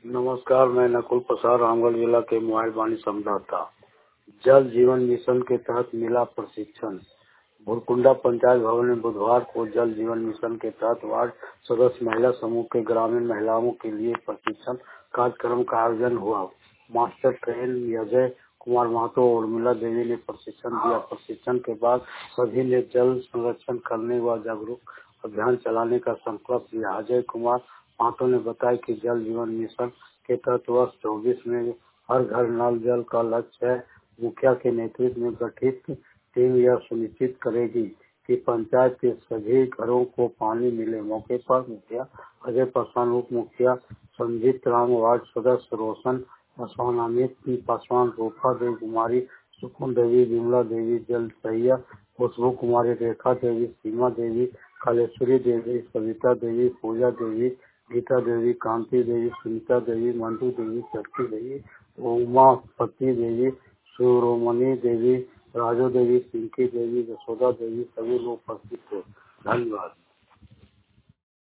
नमस्कार, मैं नकुल प्रसाद रामगढ़ जिला के मोबाइल वाणी संवाददाता। जल जीवन मिशन के तहत मिला प्रशिक्षण। भुरकुंडा पंचायत भवन में बुधवार को जल जीवन मिशन के तहत वार्ड सदस्य महिला समूह के ग्रामीण महिलाओं के लिए प्रशिक्षण कार्यक्रम का आयोजन हुआ। मास्टर ट्रेन अजय कुमार महतो और उर्मिला देवी ने प्रशिक्षण दिया। प्रशिक्षण के बाद सभी ने जल संरक्षण करने व जागरूक अभियान चलाने का संकल्प लिया। अजय कुमार महतो ने बताया कि जल जीवन मिशन के तहत वर्ष 24 में हर घर नल जल का लक्ष्य है। मुखिया के नेतृत्व में गठित टीम यह सुनिश्चित करेगी कि पंचायत के सभी घरों को पानी मिले। मौके पर मुखिया अजय पासवान, उप मुखिया संजीत राम, वार्ड सदस्य रोशन पासवान, अमित पासवान, रूपा देवी कुमारी, सुकुन देवी, विमला देवी, जल सैया, खुशबू कुमारी, रेखा देवी, सीमा देवी, कालेश्वरी देवी, सविता देवी, पूजा देवी, गीता देवी, कांति देवी, सुनीता देवी, मंटू देवी, शक्ति देवी, उमापति देवी, शिरोमणि देवी, राजू देवी, पिंकी देवी, यशोदा देवी सभी लोग उपस्थित थे। धन्यवाद।